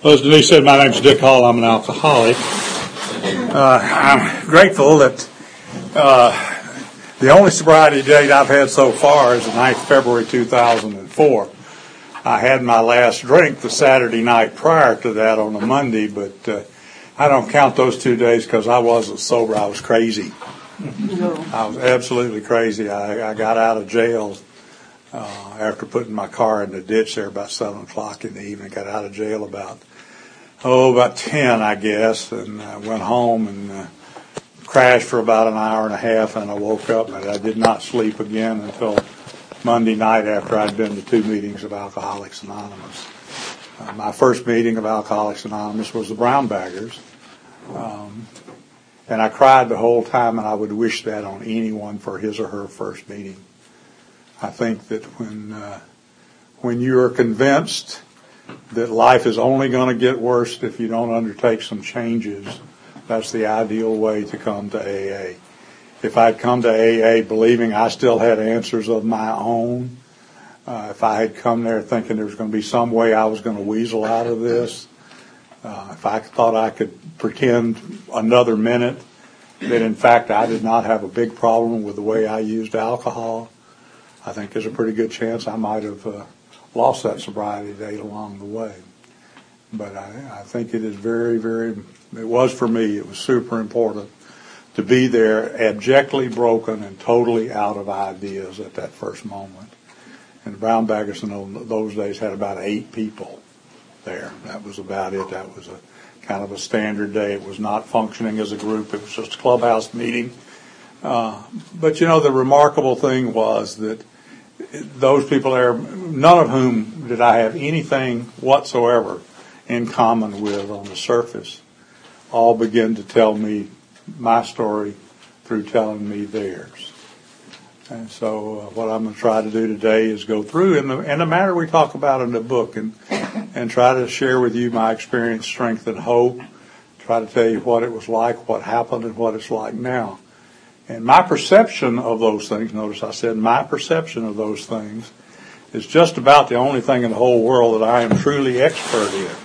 Well, as Denise said, my name's Dick Hall. I'm an alcoholic. I'm grateful that the only sobriety date I've had so far is the 9th of February 2004. I had my last drink the Saturday night prior to that on a Monday, but I don't count those 2 days because I wasn't sober. I was crazy. I was absolutely crazy. I got out of jail after putting my car in the ditch there about 7 o'clock in the evening. Got out of jail about 10, I guess, and went home and crashed for about an hour and a half, and I woke up, and I did not sleep again until Monday night after I'd been to 2 meetings of Alcoholics Anonymous. My first meeting of Alcoholics Anonymous was the Brown Baggers, and I cried the whole time, and I would wish that on anyone for his or her first meeting. I think that when you are convinced that life is only going to get worse if you don't undertake some changes, that's the ideal way to come to AA. If I'd come to AA believing I still had answers of my own, if I had come there thinking there was going to be some way I was going to weasel out of this, if I thought I could pretend another minute that in fact I did not have a big problem with the way I used alcohol, I think there's a pretty good chance I might have lost that sobriety date along the way. But I think it is very, very, it was for me, it was super important to be there abjectly broken and totally out of ideas at that first moment. And the Brown Baggers in those days had about 8 people there. That was about it. That was a kind of a standard day. It was not functioning as a group. It was just a clubhouse meeting. But, you know, the remarkable thing was that those people there, none of whom did I have anything whatsoever in common with on the surface, all began to tell me my story through telling me theirs. And so what I'm going to try to do today is go through in the matter we talk about in the book and try to share with you my experience, strength, and hope, try to tell you what it was like, what happened, and what it's like now. And my perception of those things, notice I said my perception of those things, is just about the only thing in the whole world that I am truly expert in.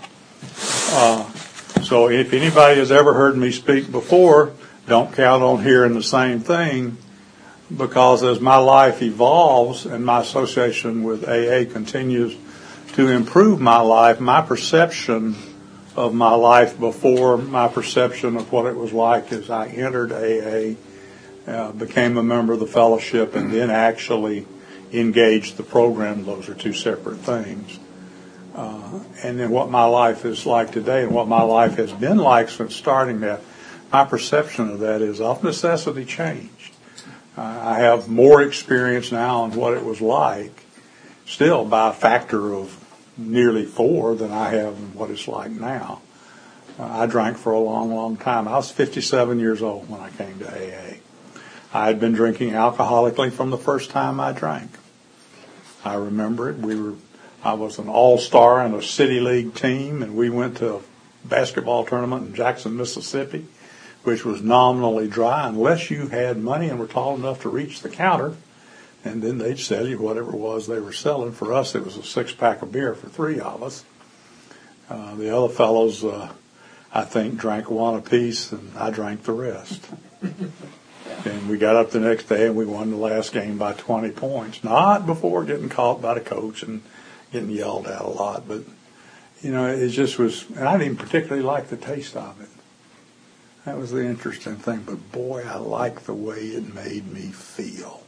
So if anybody has ever heard me speak before, don't count on hearing the same thing, because as my life evolves and my association with AA continues to improve my life, my perception of my life before, my perception of what it was like as I entered AA, became a member of the fellowship, and then actually engaged the program. Those are 2 separate things. And then what my life is like today and what my life has been like since starting that, my perception of that is of necessity changed. I have more experience now on what it was like, still by a factor of nearly 4 than I have in what it's like now. I drank for a long, long time. I was 57 years old when I came to AA. I had been drinking alcoholically from the first time I drank. I remember it. I was an all-star in a city league team, and we went to a basketball tournament in Jackson, Mississippi, which was nominally dry unless you had money and were tall enough to reach the counter, and then they'd sell you whatever it was they were selling. For us, it was a 6-pack of beer for 3 of us. The other fellows, I think, drank 1 apiece, and I drank the rest. And we got up the next day and we won the last game by 20 points. Not before getting caught by the coach and getting yelled at a lot. But, you know, it just was, and I didn't particularly like the taste of it. That was the interesting thing. But, boy, I liked the way it made me feel.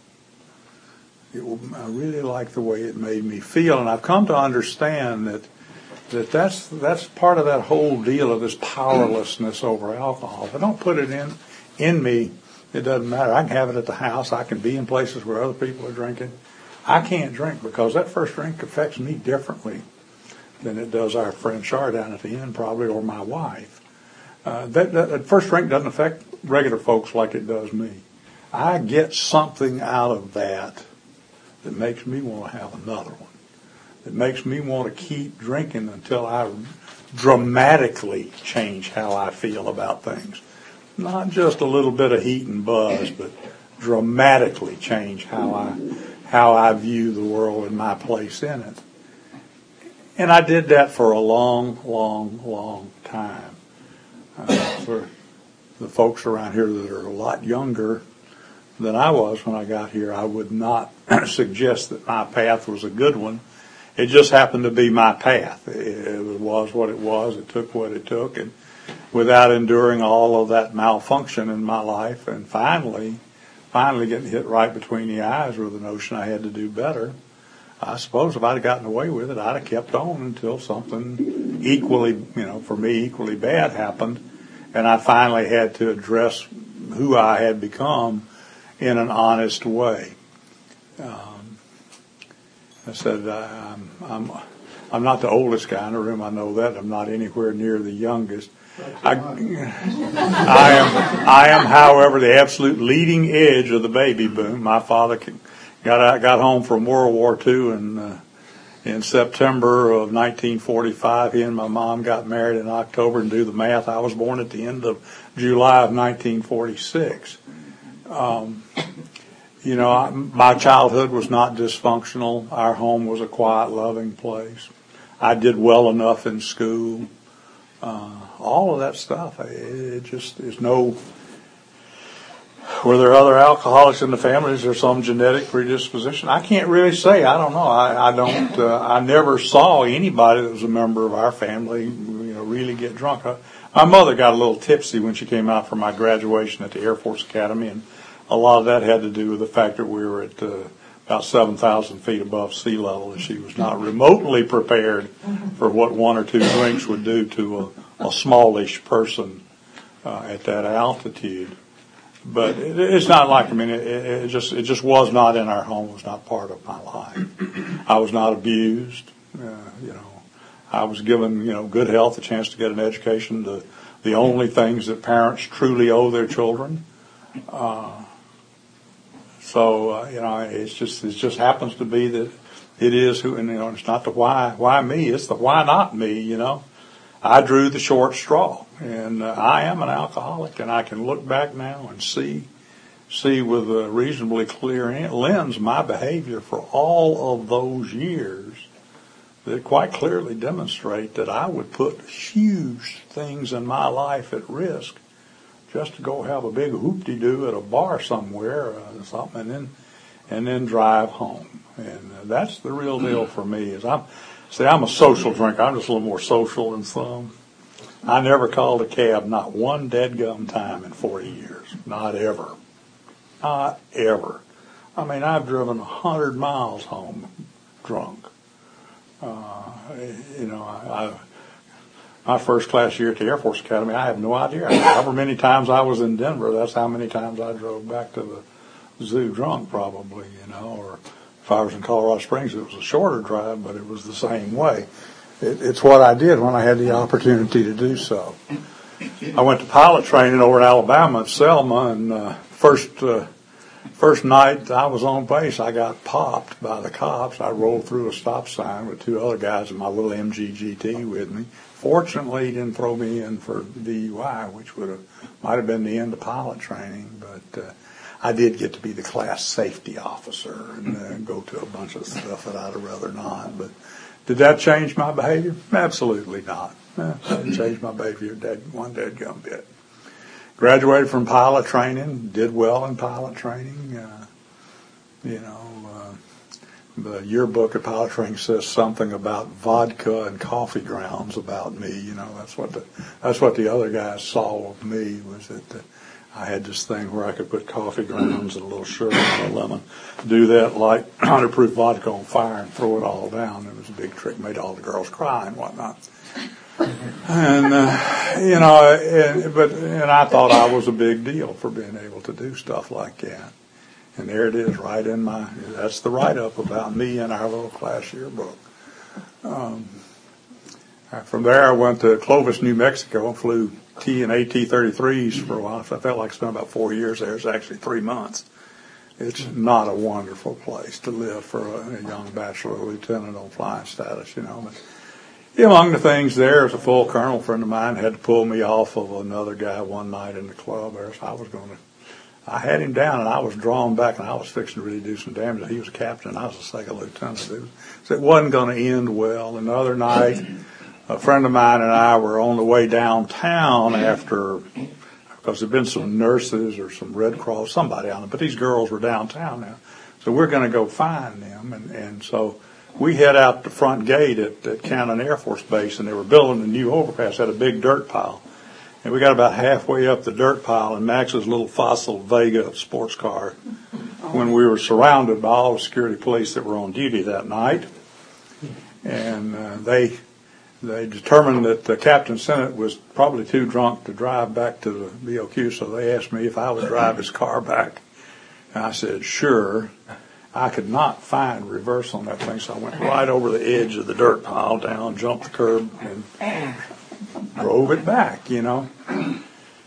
I really liked the way it made me feel. And I've come to understand that's part of that whole deal of this powerlessness over alcohol. If I don't put it in me, it doesn't matter. I can have it at the house. I can be in places where other people are drinking. I can't drink because that first drink affects me differently than it does our friend Char down at the end probably, or my wife. That first drink doesn't affect regular folks like it does me. I get something out of that makes me want to have another one. It makes me want to keep drinking until I dramatically change how I feel about things. Not just a little bit of heat and buzz, but dramatically change how I view the world and my place in it. And I did that for a long, long, long time. For the folks around here that are a lot younger than I was when I got here, I would not suggest that my path was a good one. It just happened to be my path. It was what it was. It took what it took. And without enduring all of that malfunction in my life, and finally getting hit right between the eyes with the notion I had to do better, I suppose if I'd have gotten away with it, I'd have kept on until something equally, for me, equally bad happened. And I finally had to address who I had become in an honest way. I said, I'm not the oldest guy in the room. I know that. I'm not anywhere near the youngest. I am, however, the absolute leading edge of the baby boom. My father got home from World War II in September of 1945. He and my mom got married in October, and do the math, I was born at the end of July of 1946. My childhood was not dysfunctional. Our home was a quiet, loving place. I did well enough in school. All of that stuff. It just is no. Were there other alcoholics in the family? Is there some genetic predisposition? I can't really say. I don't know. I don't. I never saw anybody that was a member of our family, really get drunk. My mother got a little tipsy when she came out for my graduation at the Air Force Academy, and a lot of that had to do with the fact that we were at about 7,000 feet above sea level, and she was not remotely prepared for what one or two drinks would do to a smallish person at that altitude. But it's not like, it just was not in our home. It was not part of my life. I was not abused. I was given, good health, a chance to get an education, the only things that parents truly owe their children. It just happens to be that it is who, and it's not the why me, it's the why not me, I drew the short straw, and I am an alcoholic, and I can look back now and see with a reasonably clear lens my behavior for all of those years that quite clearly demonstrate that I would put huge things in my life at risk just to go have a big hoop-de-doo at a bar somewhere or something, and then drive home. And that's the real deal for me. I'm a social drinker. I'm just a little more social than some. I never called a cab, not one deadgum time in 40 years. Not ever. Not ever. I've driven 100 miles home drunk. My first class year at the Air Force Academy, I have no idea. However many times I was in Denver, that's how many times I drove back to the zoo drunk, probably, or if I was in Colorado Springs, it was a shorter drive, but it was the same way. It's what I did when I had the opportunity to do so. I went to pilot training over in Alabama at Selma, and first night I was on base, I got popped by the cops. I rolled through a stop sign with two other guys in my little MG GT with me. Fortunately, he didn't throw me in for DUI, which might have been the end of pilot training, but I did get to be the class safety officer and go to a bunch of stuff that I'd rather not. But did that change my behavior? Absolutely not. It didn't change my behavior one dead-gum bit. Graduated from pilot training, did well in pilot training. The yearbook at pilot training says something about vodka and coffee grounds about me. That's what the other guys saw of me, was that I had this thing where I could put coffee grounds and a little sugar and a lemon, do that like 100 proof vodka on fire and throw it all down. It was a big trick, made all the girls cry and whatnot. And I thought I was a big deal for being able to do stuff like that. And there it is, right in that's the write-up about me in our little class yearbook. From there, I went to Clovis, New Mexico, and flew T and AT-33s for a while. So I felt like I spent about 4 years there. It's actually 3 months. It's not a wonderful place to live for a young bachelor lieutenant on flying status, But among the things there is a full colonel friend of mine had to pull me off of another guy one night in the club there. So I had him down, and I was drawn back, and I was fixing to really do some damage. He was a captain, and I was a second lieutenant. So it wasn't going to end well. And the other night, a friend of mine and I were on the way downtown because there'd been some nurses or some Red Cross, somebody on it, but these girls were downtown now. So we're going to go find them. And so we head out the front gate at Cannon Air Force Base, and they were building a new overpass, had a big dirt pile. And we got about halfway up the dirt pile in Max's little Fossil Vega sports car when we were surrounded by all the security police that were on duty that night. And they determined that the Captain Sennett was probably too drunk to drive back to the BOQ, so they asked me if I would drive his car back. And I said, sure. I could not find reverse on that thing, so I went right over the edge of the dirt pile down, jumped the curb, and drove it back, And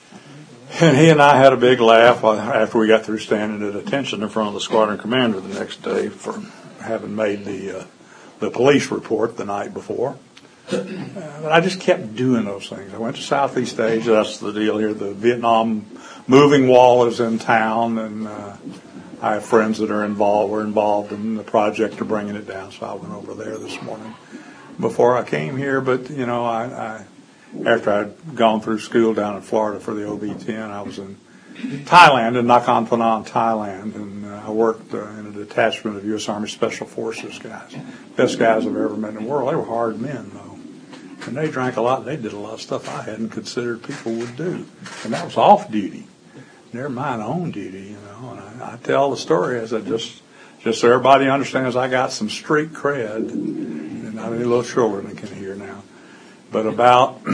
he and I had a big laugh after we got through standing at attention in front of the squadron commander the next day for having made the police report the night before. But I just kept doing those things. I went to Southeast Asia. That's the deal here. The Vietnam moving wall is in town, and I have friends that were involved in the project of bringing it down. So I went over there this morning before I came here. But I after I'd gone through school down in Florida for the OB-10, I was in Thailand, in Nakhon Phanom, Thailand, and I worked in a detachment of U.S. Army Special Forces guys. Best guys I've ever met in the world. They were hard men, though. And they drank a lot, and they did a lot of stuff I hadn't considered people would do. And that was off duty. Never mind on duty, And I tell the story as just so everybody understands I got some street cred, and not any little children that can hear now. But about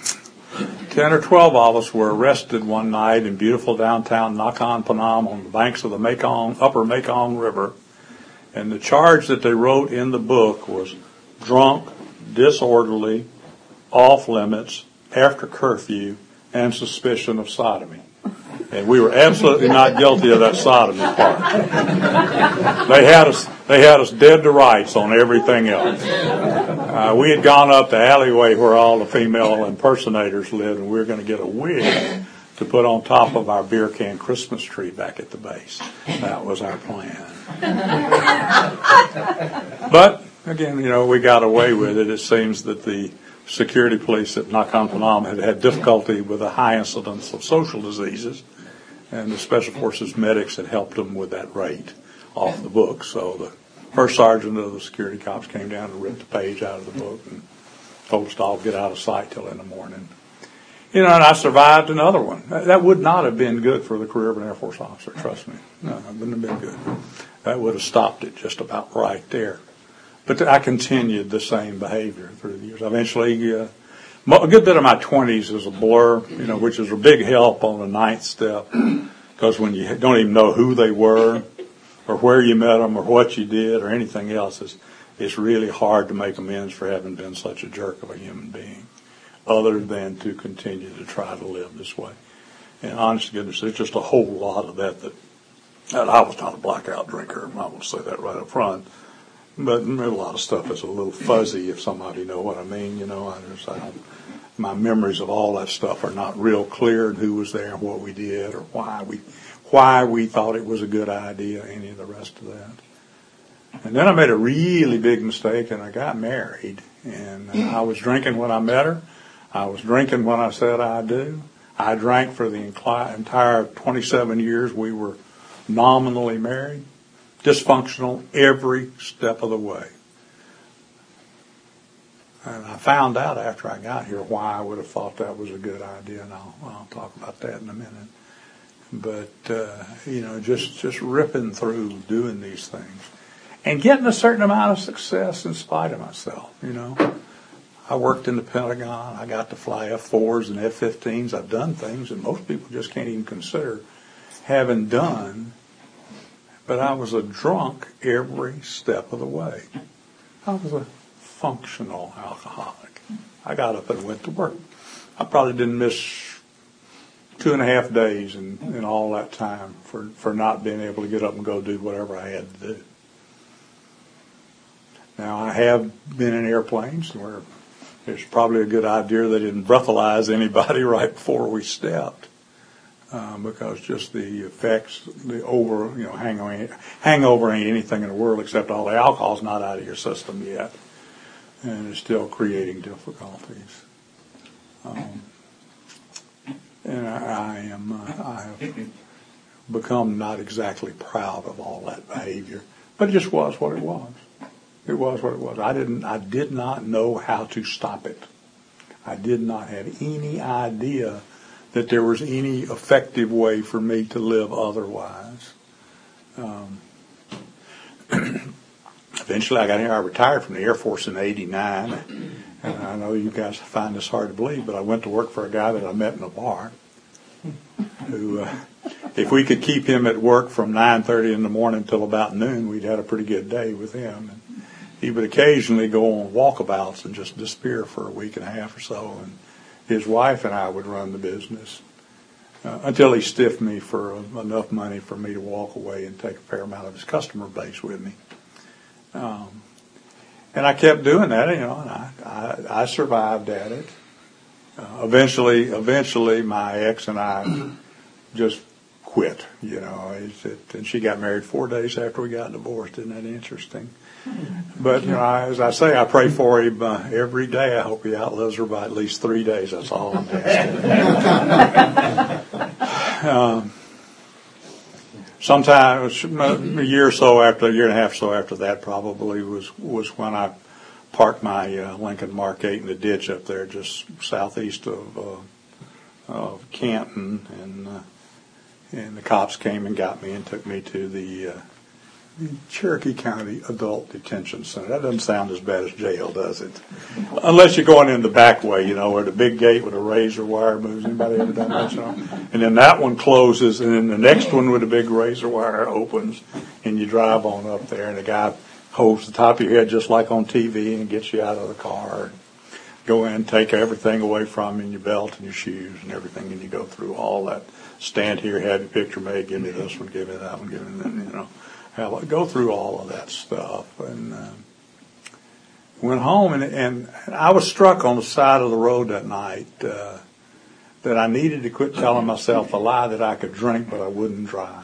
10 or 12 of us were arrested one night in beautiful downtown Nakhon Phanom on the banks of the upper Mekong River. And the charge that they wrote in the book was drunk, disorderly, off limits, after curfew, and suspicion of sodomy. And we were absolutely not guilty of that sodomy part. They had us dead to rights on everything else. We had gone up the alleyway where all the female impersonators lived, and we were going to get a wig to put on top of our beer can Christmas tree back at the base. That was our plan. But, again, we got away with it. It seems that the security police at Nakhon Phanom had difficulty with the high incidence of social diseases, and the Special Forces medics had helped them with that rate off the book. So the first sergeant of the security cops came down and ripped the page out of the book and told us to all get out of sight till in the morning. And I survived another one. That would not have been good for the career of an Air Force officer, trust me. No, it wouldn't have been good. That would have stopped it just about right there. But I continued the same behavior through the years. Eventually, a good bit of my 20s is a blur, which is a big help on the ninth step, because when you don't even know who they were or where you met them or what you did or anything else, it's really hard to make amends for having been such a jerk of a human being, other than to continue to try to live this way. And honest to goodness, there's just a whole lot of that I was not a blackout drinker. I will say that right up front. But a lot of stuff is a little fuzzy, if somebody know what I mean. My memories of all that stuff are not real clear, and who was there and what we did or why we thought it was a good idea, any of the rest of that. And then I made a really big mistake, and I got married. And I was drinking when I met her. I was drinking when I said I do. I drank for the entire 27 years we were nominally married. Dysfunctional every step of the way. And I found out after I got here why I would have thought that was a good idea, and I'll talk about that in a minute. But, just ripping through doing these things and getting a certain amount of success in spite of myself, I worked in the Pentagon. I got to fly F-4s and F-15s. I've done things that most people just can't even consider having done. But I was a drunk every step of the way. I was a functional alcoholic. I got up and went to work. I probably didn't miss 2.5 days in all that time for not being able to get up and go do whatever I had to do. Now, I have been in airplanes where it's probably a good idea they didn't breathalyze anybody right before we stepped. because just the effects, hangover ain't anything in the world except all the alcohol's not out of your system yet, and it's still creating difficulties. And I have become not exactly proud of all that behavior, but it just was what it was. It was what it was. I did not know how to stop it. I did not have any idea that there was any effective way for me to live otherwise. Eventually I retired from the Air Force in '89, and I know you guys find this hard to believe, but I went to work for a guy that I met in a bar who, if we could keep him at work from 9:30 in the morning till about noon, we'd had a pretty good day with him. And he would occasionally go on walkabouts and just disappear for a week and a half or so, and his wife and I would run the business until he stiffed me for enough money for me to walk away and take a fair amount of his customer base with me. And I kept doing that, and I survived at it. Eventually, my ex and I just quit, and she got married 4 days after we got divorced. Isn't that interesting? But, as I say, I pray for him every day. I hope he outlives her by at least 3 days. That's all I'm asking. Sometime, a year and a half or so after that probably was when I parked my Lincoln Mark 8 in the ditch up there just southeast of Canton, and the cops came and got me and took me to the Cherokee County Adult Detention Center. That doesn't sound as bad as jail, does it? Unless you're going in the back way, where the big gate with a razor wire moves. Anybody ever done that? And then that one closes, and then the next one with the big razor wire opens, and you drive on up there, and the guy holds the top of your head just like on TV and gets you out of the car. And go in, take everything away from you, and your belt and your shoes and everything, and you go through all that. Stand here, have your picture made, give me this one, give me that one, give me that, go through all of that stuff, and went home, and I was struck on the side of the road that night that I needed to quit telling myself a lie that I could drink but I wouldn't drive.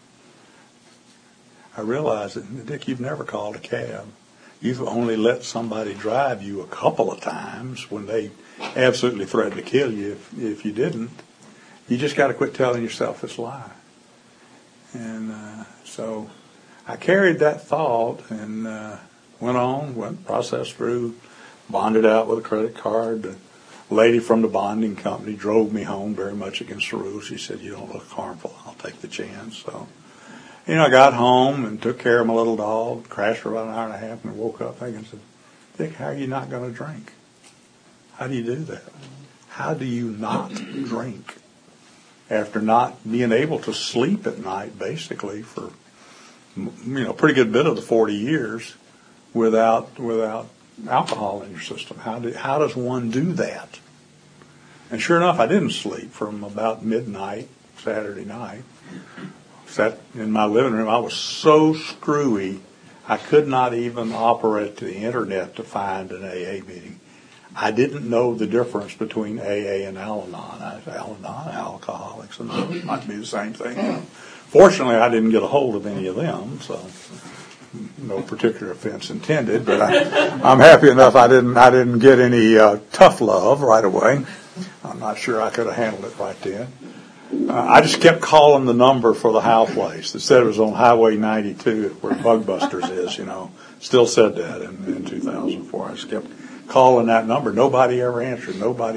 I realized that, Dick, you've never called a cab. You've only let somebody drive you a couple of times when they absolutely threatened to kill you if you didn't. You just got to quit telling yourself this lie. And so I carried that thought and processed through, bonded out with a credit card. The lady from the bonding company drove me home very much against the rules. She said, "You don't look harmful. I'll take the chance." So, I got home and took care of my little dog, crashed for about an hour and a half, and woke up thinking, "Dick, how are you not going to drink? How do you do that? How do you not drink after not being able to sleep at night, basically, for a pretty good bit of the 40 years without alcohol in your system? How does one do that?" And sure enough, I didn't sleep from about midnight Saturday night. Sat in my living room. I was so screwy, I could not even operate the internet to find an AA meeting. I didn't know the difference between AA and Al-Anon. Al-Anon, Alcoholics Anonymous, might be the same thing. Fortunately, I didn't get a hold of any of them, so no particular offense intended. But I'm happy enough I didn't get any tough love right away. I'm not sure I could have handled it right then. I just kept calling the number for the Howe place. It said it was on Highway 92 where Bugbusters is, Still said that in 2004. I just kept calling that number. Nobody ever answered.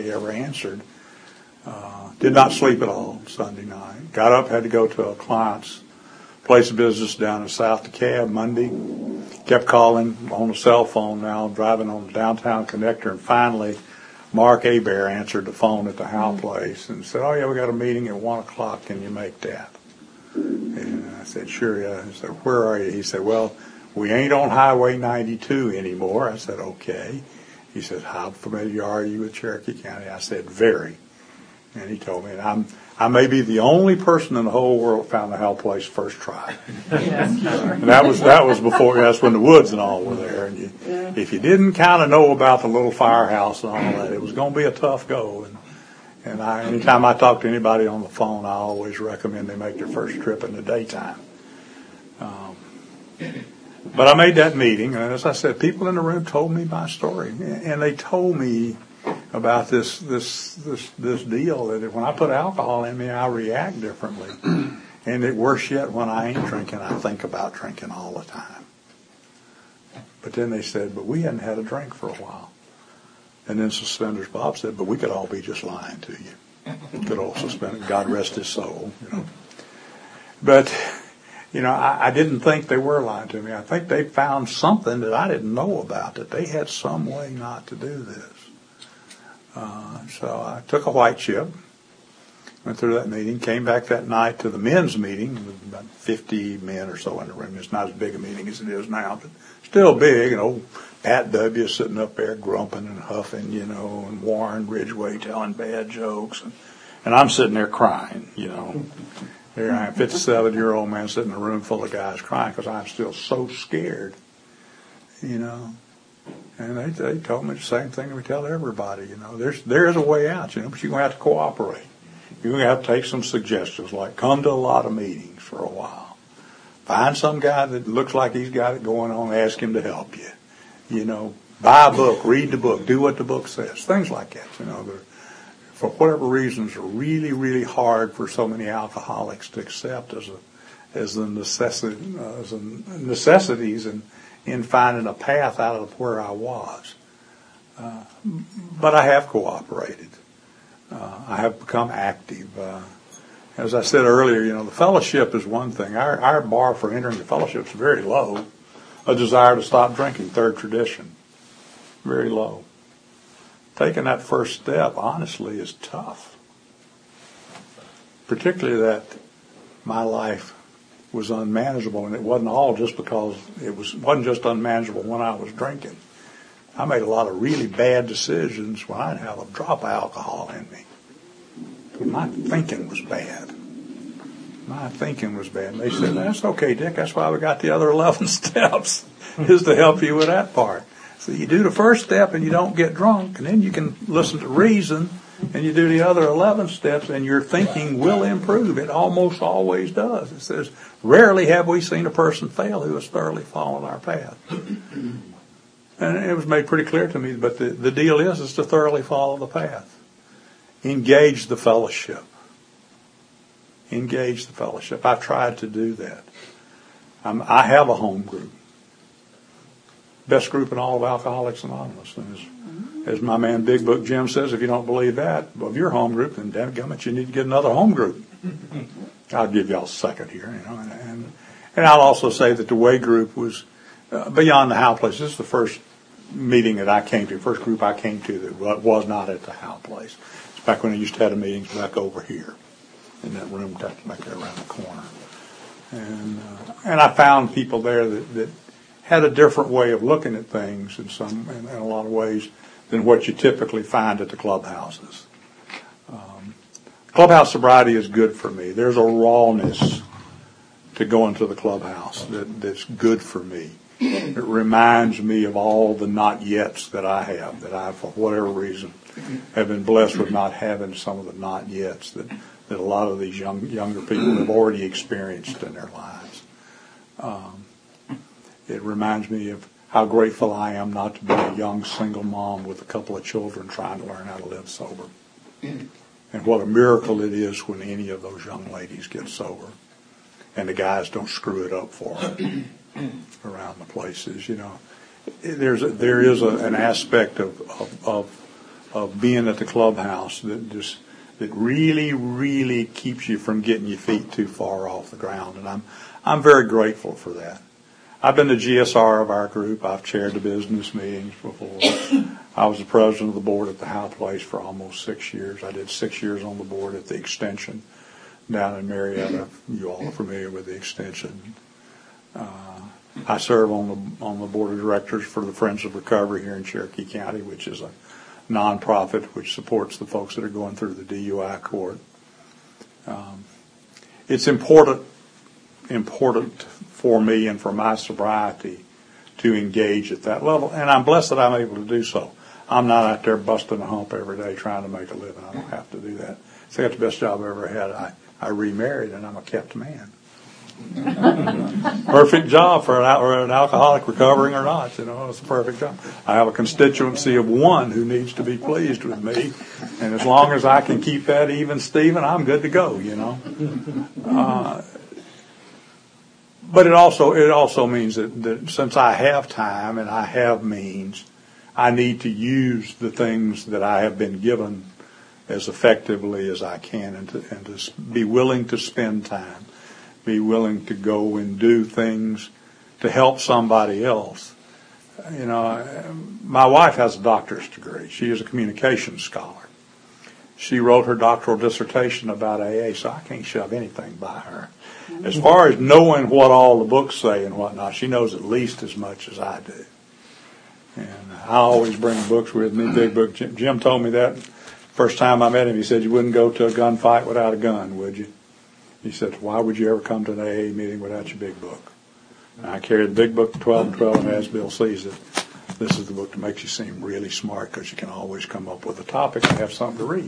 Did not sleep at all Sunday night. Got up, had to go to a client's place of business down in South DeKalb Monday. Kept calling on the cell phone now, driving on the downtown connector, and finally Mark Hebert answered the phone at the Howe place and said, "Oh, yeah, we got a meeting at 1 o'clock. Can you make that?" And I said, "Sure, yeah." He said, "Where are you?" He said, "Well, we ain't on Highway 92 anymore." I said, "Okay." He said, "How familiar are you with Cherokee County?" I said, "Very." And he told me, and I may be the only person in the whole world found the Howe place first try. And that was before, that's when the Woods and all were there. And if you didn't kind of know about the little firehouse and all that, it was going to be a tough go. And anytime I talk to anybody on the phone, I always recommend they make their first trip in the daytime. But I made that meeting, and as I said, people in the room told me my story, and they told me about this deal that when I put alcohol in me, I react differently, and that worse yet, when I ain't drinking, I think about drinking all the time. But then they said, but we hadn't had a drink for a while. And then Suspenders Bob said, but we could all be just lying to you. Good old Suspenders, God rest his soul, you know. But, you know, I didn't think they were lying to me. I think they found something that I didn't know about, that they had some way not to do this. So I took a white chip, went through that meeting, came back that night to the men's meeting, with about 50 men or so in the room. It's not as big a meeting as it is now, but still big. And old Pat W. sitting up there grumping and huffing, you know, and Warren Ridgway telling bad jokes. And I'm sitting there crying, you know. Here I am, 57-year-old man sitting in a room full of guys crying because I'm still so scared, you know. And they told me the same thing we tell everybody, you know. There is a way out, you know, but you're going to have to cooperate. You're going to have to take some suggestions, like come to a lot of meetings for a while. Find some guy that looks like he's got it going on, ask him to help you. You know, buy a book, read the book, do what the book says, things like that, you know. For whatever reasons, are really, really hard for so many alcoholics to accept as the necessities in finding a path out of where I was. But I have cooperated. I have become active. As I said earlier, you know, the fellowship is one thing. Our bar for entering the fellowship is very low. A desire to stop drinking, third tradition, very low. Taking that first step, honestly, is tough. Particularly that my life was unmanageable, and it wasn't all just because wasn't just unmanageable when I was drinking. I made a lot of really bad decisions when I didn't have a drop of alcohol in me. My thinking was bad. And they said, that's okay, Dick. That's why we got the other 11 steps, is to help you with that part. So you do the first step and you don't get drunk, and then you can listen to reason, and you do the other 11 steps, and your thinking will improve. It almost always does. It says, rarely have we seen a person fail who has thoroughly followed our path. And it was made pretty clear to me, but the deal is to thoroughly follow the path. Engage the fellowship. Engage the fellowship. I've tried to do that. I have a home group. Best group in all of Alcoholics Anonymous. And as my man Big Book Jim says, if you don't believe that of your home group, then dadgummit, you need to get another home group. I'll give y'all a second here, you know. And I'll also say that the Way group was beyond the Howe Place. This is the first meeting that I came to, first group I came to that was not at the Howe Place. It's back when I used to have the meetings back over here in that room back there around the corner. And I found people there that had a different way of looking at things in a lot of ways than what you typically find at the clubhouses. Clubhouse sobriety is good for me. There's a rawness to going to the clubhouse that's good for me. It reminds me of all the not yets that I have, that I, for whatever reason, have been blessed with not having some of the not yets that a lot of these younger people have already experienced in their lives. It reminds me of how grateful I am not to be a young single mom with a couple of children trying to learn how to live sober. And what a miracle it is when any of those young ladies get sober and the guys don't screw it up for them around the places, you know. There is an aspect of being at the clubhouse that really, really keeps you from getting your feet too far off the ground. And I'm very grateful for that. I've been the GSR of our group. I've chaired the business meetings before. I was the president of the board at the Howe Place for almost 6 years. I did 6 years on the board at the Extension down in Marietta. You all are familiar with the Extension. I serve on the board of directors for the Friends of Recovery here in Cherokee County, which is a nonprofit which supports the folks that are going through the DUI court. It's important for me and for my sobriety to engage at that level, and I'm blessed that I'm able to do so. I'm not out there busting a hump every day trying to make a living. I don't have to do that. So I got the best job I ever had. I remarried, and I'm a kept man. Perfect job for an alcoholic recovering or not. It's a perfect job. I have a constituency of one who needs to be pleased with me, and as long as I can keep that even, Stephen, I'm good to go. But it also means that since I have time and I have means, I need to use the things that I have been given as effectively as I can, and to be willing to spend time. Be willing to go and do things to help somebody else. My wife has a doctorate degree. She is a communications scholar. She wrote her doctoral dissertation about AA, so I can't shove anything by her. As far as knowing what all the books say and whatnot, she knows at least as much as I do. And I always bring books with me, big book. Jim told me that first time I met him. He said, "You wouldn't go to a gunfight without a gun, would you?" He said, "Why would you ever come to an AA meeting without your big book?" And I carry the big book, 12 and 12, and as Bill sees it, this is the book that makes you seem really smart, because you can always come up with a topic and have something to read.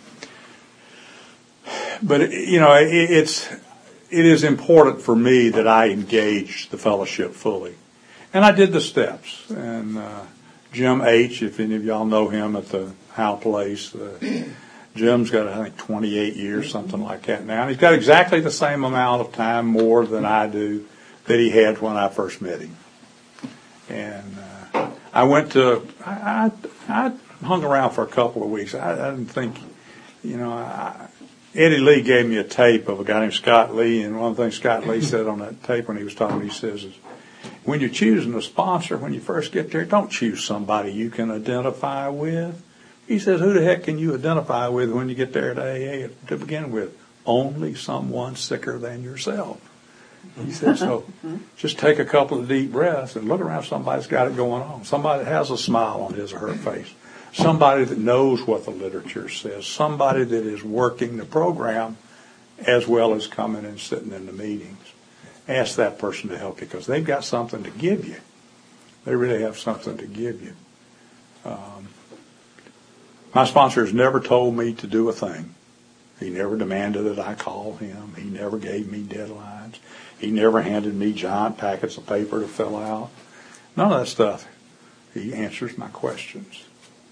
But, it is important for me that I engage the fellowship fully. And I did the steps. And Jim H., if any of y'all know him at the Howe Place, Jim's got, I think, 28 years, something like that now. And he's got exactly the same amount of time more than I do that he had when I first met him. And I hung around for a couple of weeks. I didn't think, Eddie Lee gave me a tape of a guy named Scott Lee, and one of the things Scott Lee said on that tape when he was talking, he says, is, when you're choosing a sponsor, when you first get there, don't choose somebody you can identify with. He says, who the heck can you identify with when you get there at AA to begin with? Only someone sicker than yourself. He said, so just take a couple of deep breaths and look around somebody's got it going on. Somebody that has a smile on his or her face. Somebody that knows what the literature says. Somebody that is working the program as well as coming and sitting in the meetings. Ask that person to help you, because they've got something to give you. They really have something to give you. My sponsor has never told me to do a thing. He never demanded that I call him. He never gave me deadlines. He never handed me giant packets of paper to fill out. None of that stuff. He answers my questions.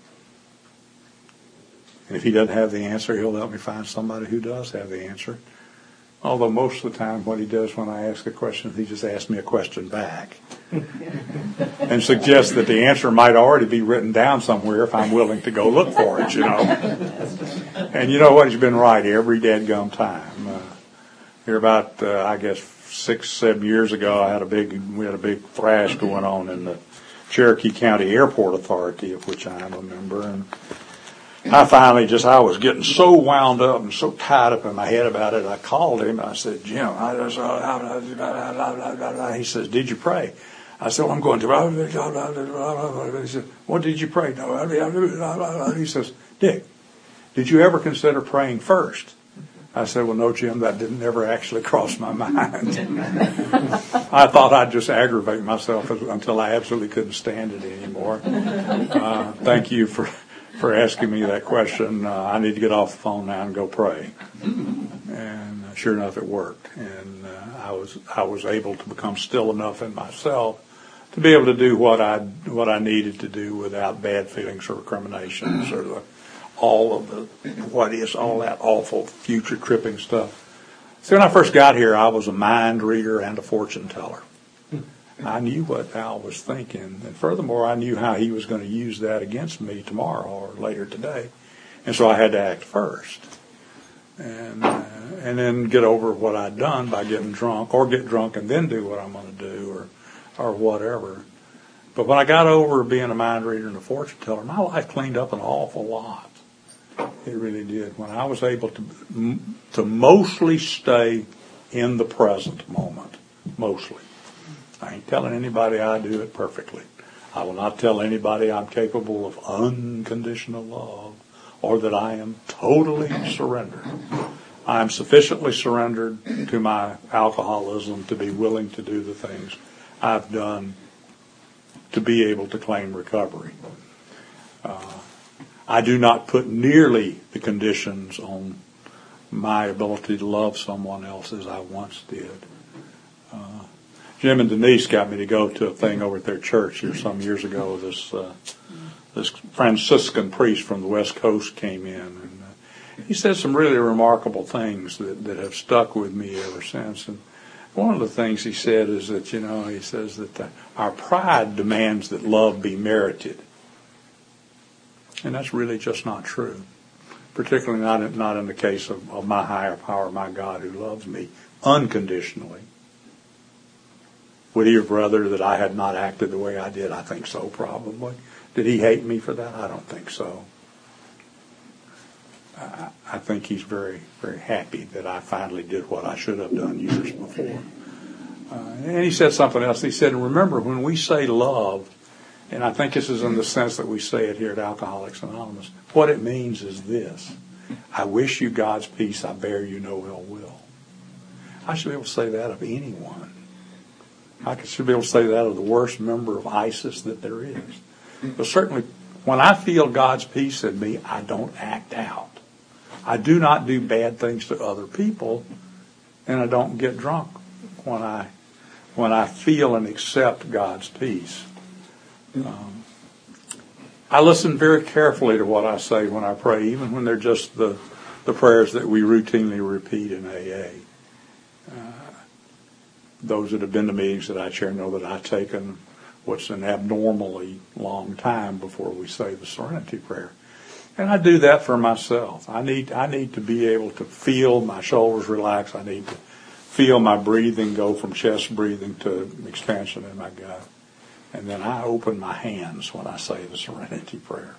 And if he doesn't have the answer, he'll help me find somebody who does have the answer. Although most of the time what he does when I ask a question, he just asks me a question back and suggests that the answer might already be written down somewhere if I'm willing to go look for it, And you know what? He's been right every dadgum time. Here about, 6-7 years ago, we had a big thrash going on in the Cherokee County Airport Authority, of which I am a member, and I was getting so wound up and so tied up in my head about it, I called him and I said, Jim, he says, did you pray? I said, well, I'm going to. He said, what did you pray? He says, Dick, did you ever consider praying first? I said, well, no, Jim, that didn't ever actually cross my mind. I thought I'd just aggravate myself until I absolutely couldn't stand it anymore. Thank you for asking me that question. I need to get off the phone now and go pray. And sure enough, it worked. And I was able to become still enough in myself to be able to do what I needed to do without bad feelings or recriminations or all that awful future tripping stuff. See, when I first got here, I was a mind reader and a fortune teller. I knew what Al was thinking, and furthermore, I knew how he was going to use that against me tomorrow or later today, and so I had to act first, and then get over what I'd done by getting drunk, or get drunk and then do what I'm going to do, or whatever. But when I got over being a mind reader and a fortune teller, my life cleaned up an awful lot. It really did. When I was able to mostly stay in the present moment, mostly. I ain't telling anybody I do it perfectly. I will not tell anybody I'm capable of unconditional love or that I am totally surrendered. I am sufficiently surrendered to my alcoholism to be willing to do the things I've done to be able to claim recovery. I do not put nearly the conditions on my ability to love someone else as I once did. Jim and Denise got me to go to a thing over at their church here some years ago. This Franciscan priest from the West Coast came in, and he said some really remarkable things that have stuck with me ever since. And one of the things he said is that, he says that our pride demands that love be merited. And that's really just not true, particularly not in the case of my higher power, my God who loves me unconditionally. Would he have rather that I had not acted the way I did? I think so, probably. Did he hate me for that? I don't think so. I think he's very, very happy that I finally did what I should have done years before. And he said something else. He said, remember, when we say love, and I think this is in the sense that we say it here at Alcoholics Anonymous, what it means is this: I wish you God's peace, I bear you no ill will. I should be able to say that of anyone. I should be able to say that of the worst member of ISIS that there is. But certainly, when I feel God's peace in me, I don't act out. I do not do bad things to other people, and I don't get drunk when I feel and accept God's peace. I listen very carefully to what I say when I pray, even when they're just the prayers that we routinely repeat in AA. Those that have been to meetings that I chair know that I've taken what's an abnormally long time before we say the Serenity Prayer. And I do that for myself. I need to be able to feel my shoulders relax. I need to feel my breathing go from chest breathing to expansion in my gut. And then I open my hands when I say the Serenity Prayer.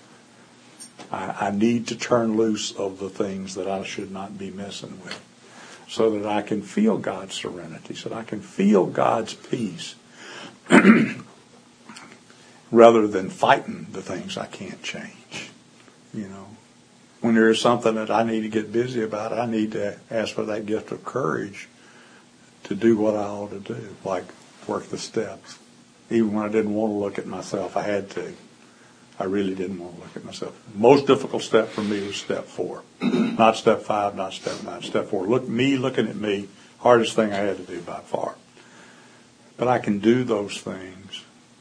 I need to turn loose of the things that I should not be messing with, so that I can feel God's serenity, so that I can feel God's peace, rather than fighting the things I can't change. When there is something that I need to get busy about, I need to ask for that gift of courage to do what I ought to do, like work the steps. Even when I didn't want to look at myself, I had to. I really didn't want to look at myself. The most difficult step for me was step 4. Not step 5, not step 9, step 4. Looking at me, hardest thing I had to do by far. But I can do those things.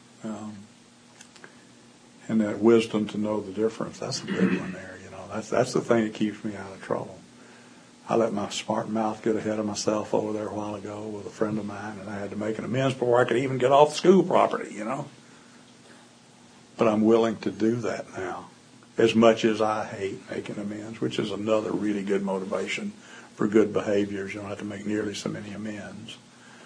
And that wisdom to know the difference, that's a big one there. That's the thing that keeps me out of trouble. I let my smart mouth get ahead of myself over there a while ago with a friend of mine, and I had to make an amends before I could even get off the school property, But I'm willing to do that now, as much as I hate making amends, which is another really good motivation for good behaviors. You don't have to make nearly so many amends.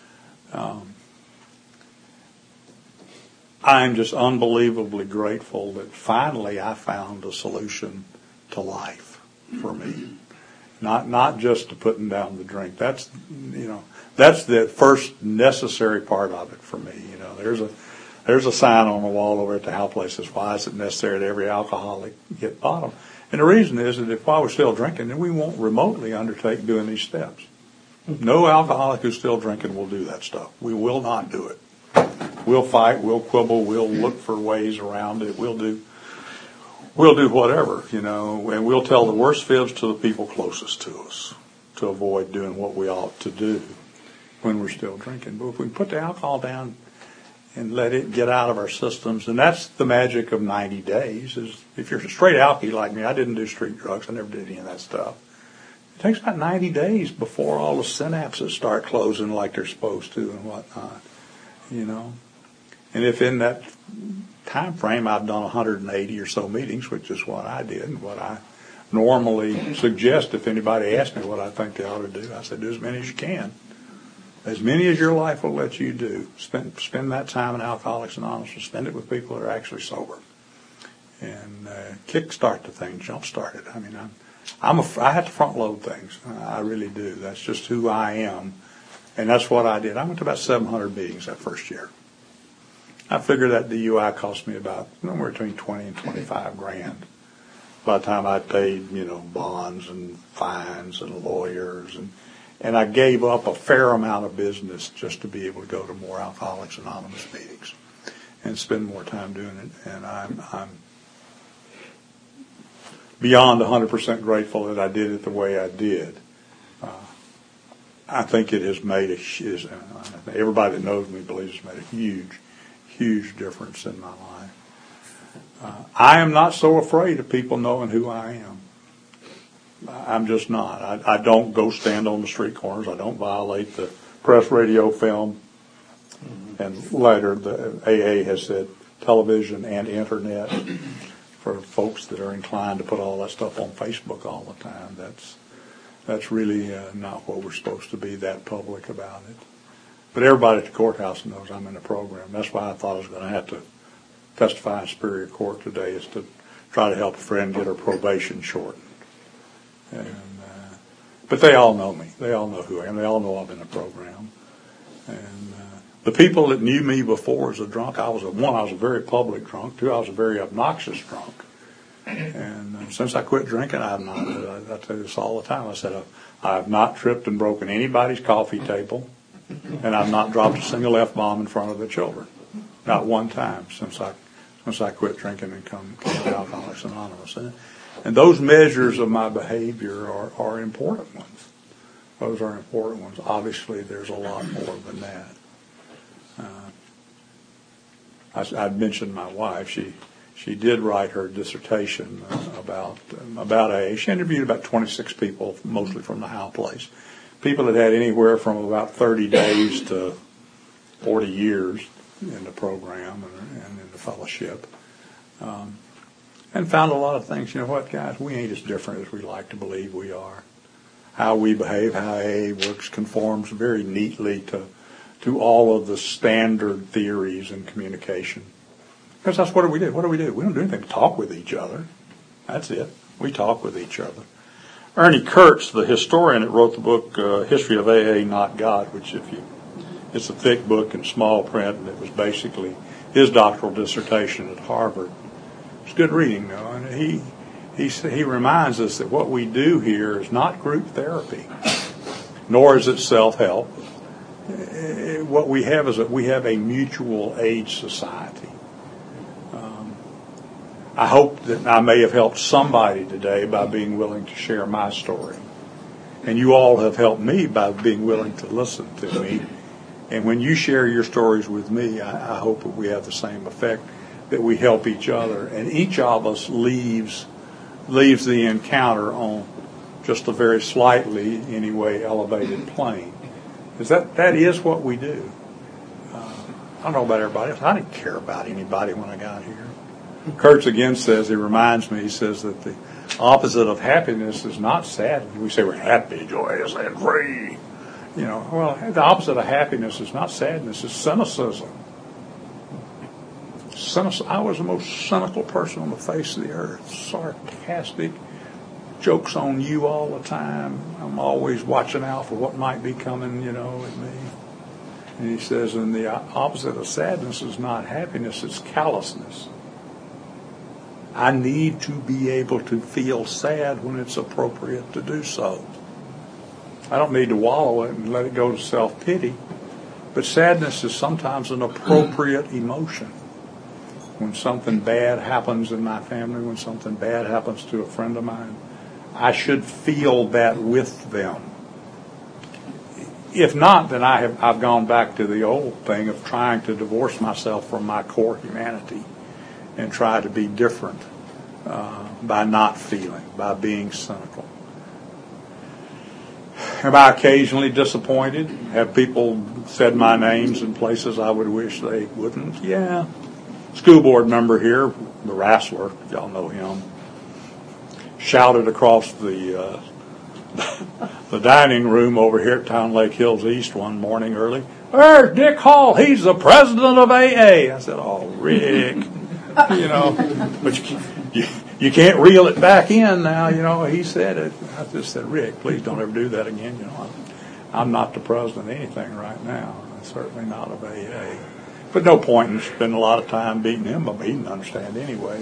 I'm just unbelievably grateful that finally I found a solution to life for me. Not just to putting down the drink. That's the first necessary part of it for me. There's a sign on the wall over at the Howe place that says, why is it necessary that every alcoholic get bottom? And the reason is that if I was still drinking, then we won't remotely undertake doing these steps. No alcoholic who's still drinking will do that stuff. We will not do it. We'll fight, we'll quibble, we'll look for ways around it, we'll do whatever, and we'll tell the worst fibs to the people closest to us to avoid doing what we ought to do when we're still drinking. But if we put the alcohol down and let it get out of our systems, and that's the magic of 90 days, is if you're a straight alkie like me, I didn't do street drugs, I never did any of that stuff. It takes about 90 days before all the synapses start closing like they're supposed to and whatnot, And if in that time frame I've done 180 or so meetings, which is what I did, and what I normally suggest if anybody asks me what I think they ought to do, I say do as many as you can. As many as your life will let you do. Spend that time in Alcoholics Anonymous, or spend it with people that are actually sober. And kickstart the thing, jumpstart it. I mean, I have to front load things. I really do. That's just who I am. And that's what I did. I went to about 700 meetings that first year. I figured that DUI cost me about somewhere between 20 and 25 grand. By the time I paid, bonds and fines and lawyers, and I gave up a fair amount of business just to be able to go to more Alcoholics Anonymous meetings and spend more time doing it. And beyond 100% grateful that I did it the way I did. I think it has made everybody that knows me believes it's made a huge, huge difference in my life. I am not so afraid of people knowing who I am. I'm just not. I don't go stand on the street corners. I don't violate the press, radio, film, and later the AA has said television and internet for folks that are inclined to put all that stuff on Facebook all the time. That's really not what we're supposed to be that public about it. But everybody at the courthouse knows I'm in the program. That's why I thought I was going to have to testify in Superior Court today, is to try to help a friend get her probation shortened. But they all know me. They all know who I am. They all know I'm in the program. And the people that knew me before as a drunk, I was a very public drunk. Two, I was a very obnoxious drunk. And since I quit drinking, I have not. I tell you this all the time. I said I have not tripped and broken anybody's coffee table, and I've not dropped a single F-bomb in front of the children. Not one time since I quit drinking and came to Alcoholics Anonymous. And those measures of my behavior are important ones. Those are important ones. Obviously, there's a lot more than that. I mentioned my wife. She did write her dissertation about AA. She interviewed about 26 people, mostly from the Howe Place. People that had anywhere from about 30 days to 40 years in the program and in the fellowship. And found a lot of things. You know what, guys? We ain't as different as we like to believe we are. How we behave, how AA works, conforms very neatly to all of the standard theories in communication. Because that's what we do. What do? We don't do anything but talk with each other. That's it. We talk with each other. Ernie Kurtz, the historian that wrote the book History of AA, Not God, which it's a thick book in small print, and it was basically his doctoral dissertation at Harvard. It's good reading, though, and he reminds us that what we do here is not group therapy, nor is it self-help. What we have is that we have a mutual aid society. I hope that I may have helped somebody today by being willing to share my story. And you all have helped me by being willing to listen to me. And when you share your stories with me, I hope that we have the same effect, that we help each other. And each of us leaves the encounter on just a very slightly, anyway, elevated plane. Because that is what we do. I don't know about everybody else. I didn't care about anybody when I got here. Kurtz again says, he reminds me, he says that the opposite of happiness is not sadness. We say we're happy, joyous, and free. Well, the opposite of happiness is not sadness, it's cynicism. I was the most cynical person on the face of the earth. Sarcastic, jokes on you all the time. I'm always watching out for what might be coming, at me. And he says, and the opposite of sadness is not happiness, it's callousness. I need to be able to feel sad when it's appropriate to do so. I don't need to wallow it and let it go to self-pity. But sadness is sometimes an appropriate emotion. When something bad happens in my family, when something bad happens to a friend of mine, I should feel that with them. If not, then I've gone back to the old thing of trying to divorce myself from my core humanity and try to be different by not feeling, by being cynical. Am I occasionally disappointed? Have people said my names in places I would wish they wouldn't? Yeah. School board member here, the Wrestler, y'all know him, shouted across the dining room over here at Town Lake Hills East one morning early, "There's Dick Hall, he's the president of AA." I said, "Oh, Rick." But you can't reel it back in now. He said it. I just said, "Rick, please don't ever do that again." I'm not the president of anything right now. I'm certainly not of AA. But no point in spending a lot of time beating him up. He didn't understand anyway,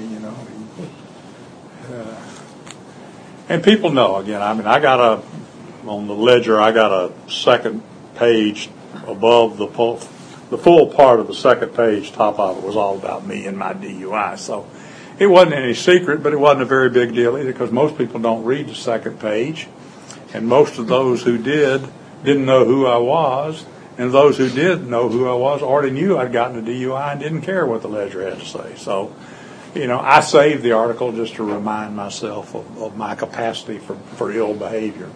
And people know, again, on the ledger, I got a second page above the full part of the second page, top of it was all about me and my DUI. So It wasn't any secret, but it wasn't a very big deal either, because most people don't read the second page, and most of those who didn't know who I was, and those who did know who I was already knew I'd gotten a DUI and didn't care what the Ledger had to say. So, I saved the article just to remind myself of my capacity for ill behavior.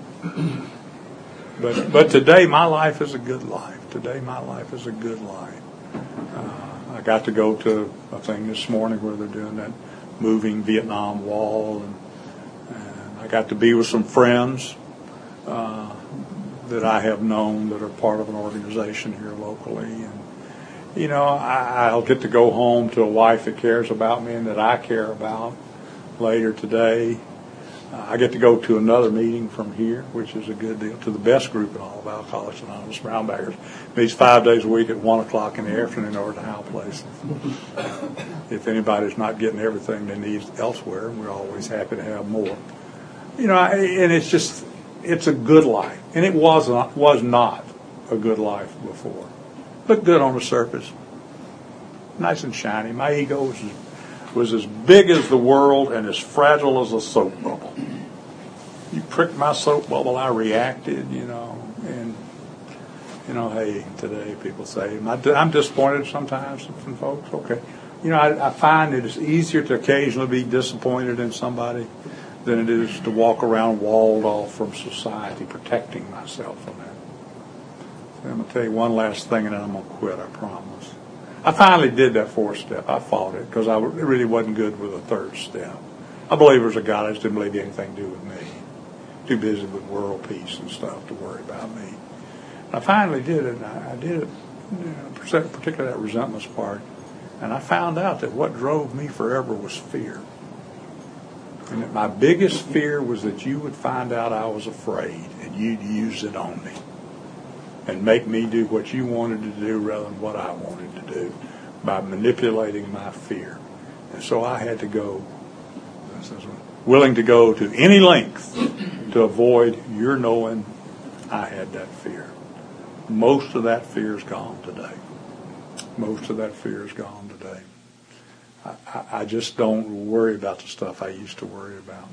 But today my life is a good life. Today my life is a good life. I got to go to a thing this morning where they're doing that moving Vietnam Wall, and I got to be with some friends that I have known that are part of an organization here locally. And, I'll get to go home to a wife that cares about me and that I care about later today. I get to go to another meeting from here, which is a good deal, to the best group in all of Alcoholics Anonymous, Brown Baggers. Meets 5 days a week at 1 o'clock in the afternoon over at Howe Place. If anybody's not getting everything they need elsewhere, we're always happy to have more. And it's a good life. And it was not a good life before. Looked good on the surface. Nice and shiny. My ego was as big as the world and as fragile as a soap bubble. You pricked my soap bubble, I reacted, and, hey, today people say, I'm disappointed sometimes from folks. Okay. I find it is easier to occasionally be disappointed in somebody than it is to walk around walled off from society, protecting myself from that. So I'm going to tell you one last thing, and then I'm going to quit, I promise. I finally did that fourth step. I fought it because I really wasn't good with the third step. I believe there's a God. I just didn't believe he had anything to do with me. Too busy with world peace and stuff to worry about me. I finally did it, and I did it, particularly that resentments part. And I found out that what drove me forever was fear. And that my biggest fear was that you would find out I was afraid and you'd use it on me and make me do what you wanted to do rather than what I wanted to do by manipulating my fear. And so I had to go, willing to go to any length to avoid your knowing I had that fear. Most of that fear is gone today. Most of that fear is gone today. I just don't worry about the stuff I used to worry about.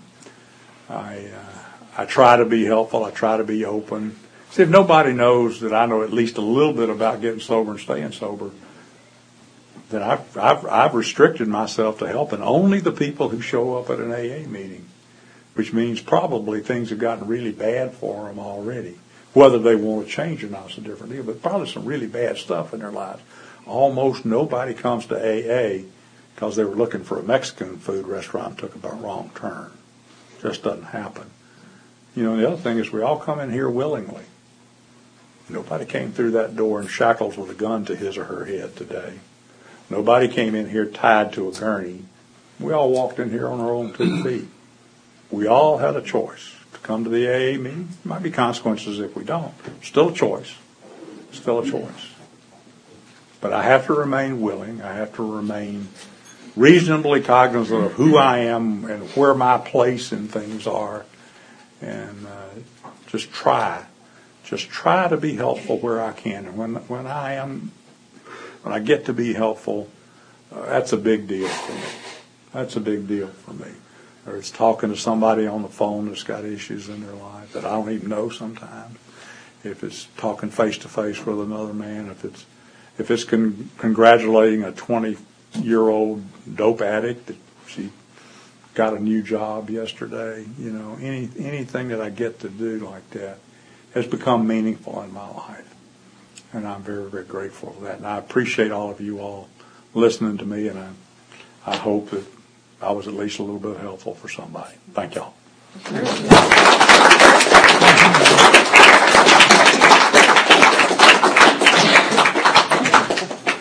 I try to be helpful. I try to be open. See, if nobody knows that I know at least a little bit about getting sober and staying sober, then I've restricted myself to helping only the people who show up at an AA meeting, which means probably things have gotten really bad for them already. Whether they want to change or not is a different deal, but probably some really bad stuff in their lives. Almost nobody comes to AA because they were looking for a Mexican food restaurant and took a wrong turn. Just doesn't happen. The other thing is we all come in here willingly. Nobody came through that door in shackles with a gun to his or her head today. Nobody came in here tied to a gurney. We all walked in here on our own 2 feet. We all had a choice to come to the AA meeting. There might be consequences if we don't. Still a choice. Still a choice. But I have to remain willing. I have to remain reasonably cognizant of who I am and where my place in things are. And just try to be helpful where I can. And when I get to be helpful, that's a big deal for me. That's a big deal for me. Or it's talking to somebody on the phone that's got issues in their life that I don't even know sometimes. If it's talking face to face with another man, if it's congratulating a 20-year-old dope addict that she got a new job yesterday, anything that I get to do like that has become meaningful in my life. And I'm very, very grateful for that. And I appreciate all of you all listening to me, and I hope that I was at least a little bit helpful for somebody. Thank y'all.